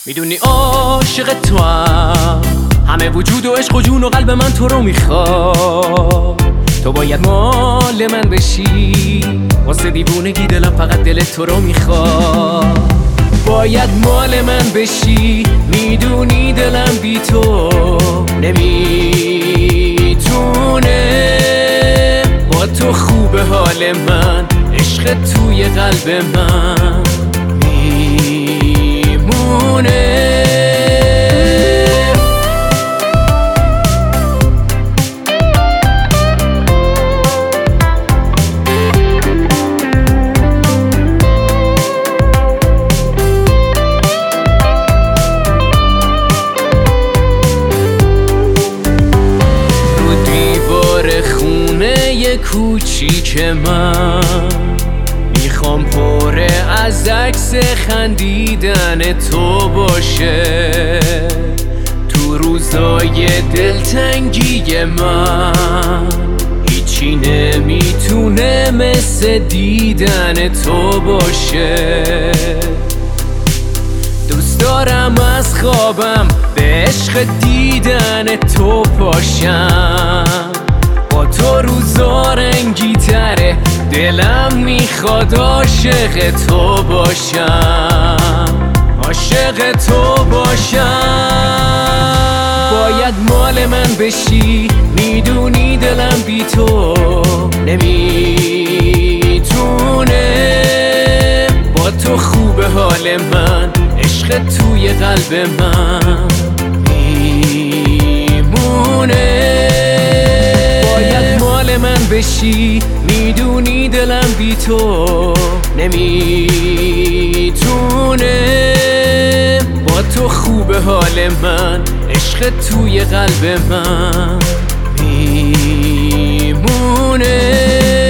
میدونی عاشق تو هم همه وجود و عشق و جون و قلب من تو رو میخواد. تو باید مال من بشی، واسه دیوونگی دلم فقط دل تو رو میخواد. باید مال من بشی، میدونی دلم بی تو نمیتونه. با تو خوبه حال من، عشق توی قلب من میمونه. کوچیک من میخوام پره از عکس خندیدن تو باشه. تو روزای دلتنگی من هیچی نمیتونه مثل دیدن تو باشه. دوست دارم از خوابم به عشق دیدن تو پاشم. با تو روزا رنگی تره، دلم میخواد عاشق تو باشم، عاشق تو باشم. باید مال من بشی، میدونی دلم بی تو نمیتونه. با تو خوبه حال من، عشق توی قلب من میمونه. من بشی، میدونی دلم بی تو نمیتونه. با تو خوبه حال من، عشق توی قلب من میمونه.